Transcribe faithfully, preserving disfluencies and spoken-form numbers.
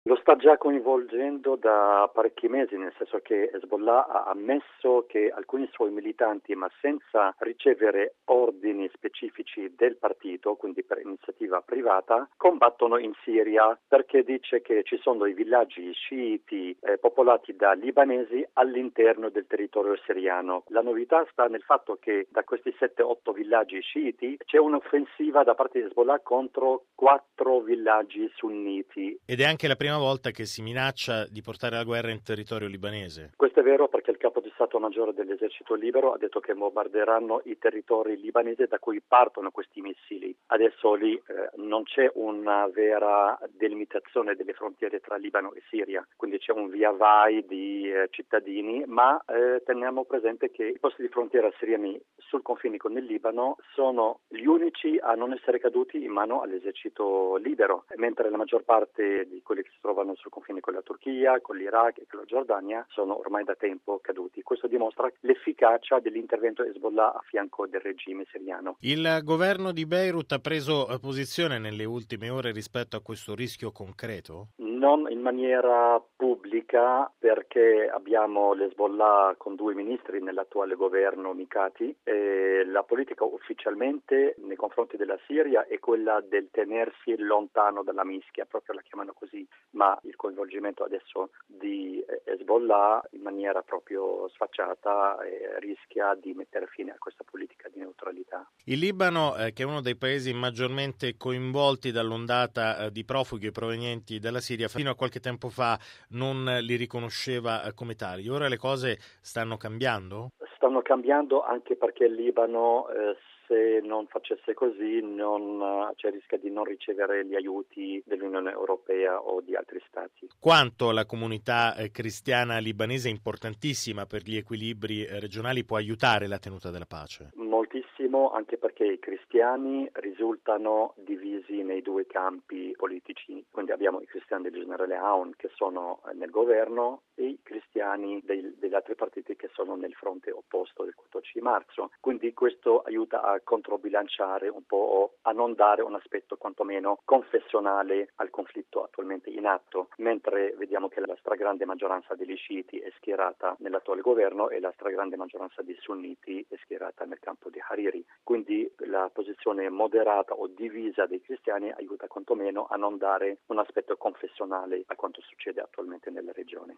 Lo sta già coinvolgendo da parecchi mesi, nel senso che Hezbollah ha ammesso che alcuni suoi militanti, ma senza ricevere ordini specifici del partito, quindi per iniziativa privata, combattono in Siria perché dice che ci sono dei villaggi sciiti eh, popolati da libanesi all'interno del territorio siriano. La novità sta nel fatto che da questi sette otto villaggi sciiti c'è un'offensiva da parte di Hezbollah contro quattro villaggi sunniti. Ed è anche la prima volta che si minaccia di portare la guerra in territorio libanese. Questo è vero perché il capo di Stato Maggiore dell'esercito libero ha detto che bombarderanno i territori libanesi da cui partono questi missili. Adesso lì eh, non c'è una vera delimitazione delle frontiere tra Libano e Siria, quindi c'è un via vai di eh, cittadini, ma eh, teniamo presente che i posti di frontiera siriani sul confine con il Libano sono gli unici a non essere caduti in mano all'esercito libero, mentre la maggior parte di quelli che si trovano sul confine con la Turchia, con l'Iraq e con la Giordania sono ormai da tempo caduti. Questo dimostra l'efficacia dell'intervento Hezbollah a fianco del regime siriano. Il governo di Beirut ha preso posizione nelle ultime ore rispetto a questo rischio concreto? Non in maniera pubblica, perché abbiamo l'Hezbollah con due ministri nell'attuale governo Mikati e la politica ufficialmente nei confronti della Siria è quella del tenersi lontano dalla mischia, proprio la chiamano così, ma il coinvolgimento adesso di Hezbollah in maniera proprio sfacciata eh, rischia di mettere fine a questa politica di neutralità. Il Libano, eh, che è uno dei paesi maggiormente coinvolti dall'ondata eh, di profughi provenienti dalla Siria, fino a qualche tempo fa non li riconosceva eh, come tali. Ora le cose stanno cambiando? Stanno cambiando anche perché il Libano, eh, se non facesse così, non, cioè, rischia di non ricevere gli aiuti dell'Unione Europea o di altri stati. Quanto la comunità eh, cristiana libanese, importantissima per gli equilibri eh, regionali, può aiutare la tenuta della pace? Moltissimo, anche perché i cristiani risultano divisi nei due campi politici. Quindi abbiamo i cristiani del generale Aoun che sono nel governo e i cristiani dei, degli altri partiti che sono nel fronte opposto del quattordici marzo. Quindi questo aiuta a controbilanciare un po', a non dare un aspetto quantomeno confessionale al conflitto attualmente in atto, mentre vediamo che la stragrande maggioranza degli sciiti è schierata nell'attuale governo e la stragrande maggioranza dei sunniti è schierata nel campo di Hariri. Quindi la posizione moderata o divisa dei cristiani aiuta quantomeno a non dare un aspetto confessionale a quanto succede attualmente nella regione.